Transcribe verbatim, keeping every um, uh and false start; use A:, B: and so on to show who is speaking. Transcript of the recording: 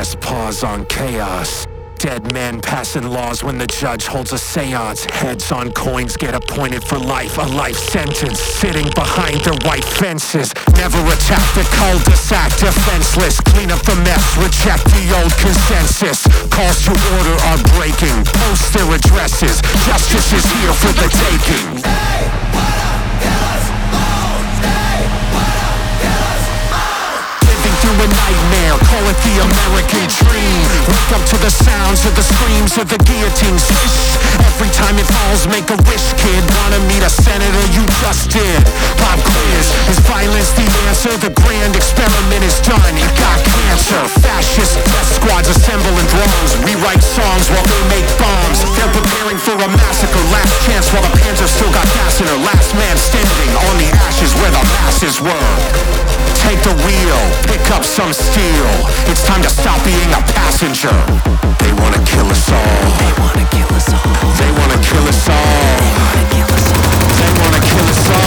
A: press pause on chaos. Dead men passing laws when the judge holds a seance. Heads on coins get appointed for life, a life sentence. Sitting behind their white fences. Never attack the cul-de-sac, defenseless. Clean up the mess, reject the old consensus. Calls to order are breaking, post their addresses. Justice is here for the taking.
B: They wanna kill us all. They wanna kill us all.
A: Living through a nightmare, call it the American dream. Wake up to the sounds of the screams of the guillotine. Swish. Every time it falls, make a wish, kid. Wanna meet a senator, you just did. Pop quiz, is violence the answer? The grand experiment is done, you got cancer. Fascist death squads assemble in droves. We write songs while they make bombs. They're preparing for a massacre. Last chance while the Panzer still got gas in her. Last man standing on the ashes where the masses were. Take the wheel, pick up some steel. It's time to stop being a passenger. They wanna kill us all.
B: They wanna kill us all.
A: They wanna kill us all.
B: They wanna kill us all.
A: They wanna kill us all.